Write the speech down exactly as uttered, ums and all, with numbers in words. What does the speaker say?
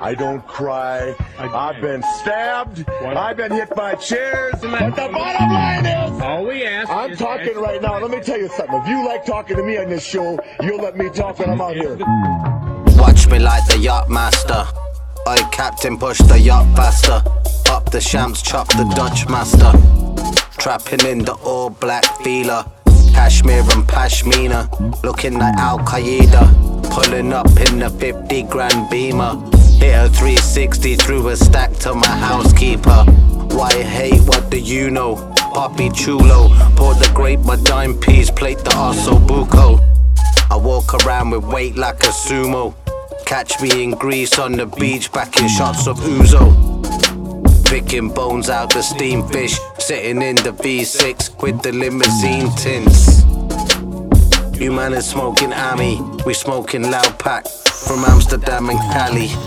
I don't cry. I've been stabbed. I've been hit by chairs. But the bottom line is, All we ask I'm is talking right now. Let me tell you something. If you like talking to me on this show, you'll let me talk when I'm out here. Watch me like the yacht master. I captain push the yacht faster. Up the shams, chop the Dutch master. Trapping in the all black feeler. Kashmir and Pashmina. Looking like Al Qaeda. Pulling up in the fifty grand beamer. Hit a three sixty through a stack to my housekeeper. Why hate, what do you know? Poppy chulo. Pour the grape, my dime piece. Plate the osso buco. I walk around with weight like a sumo. Catch me in Greece on the beach, backing shots of Ouzo. Picking bones out the steam fish. Sitting in the V six with the limousine tints. You man is smoking Ami, we smoking loud pack from Amsterdam and Cali.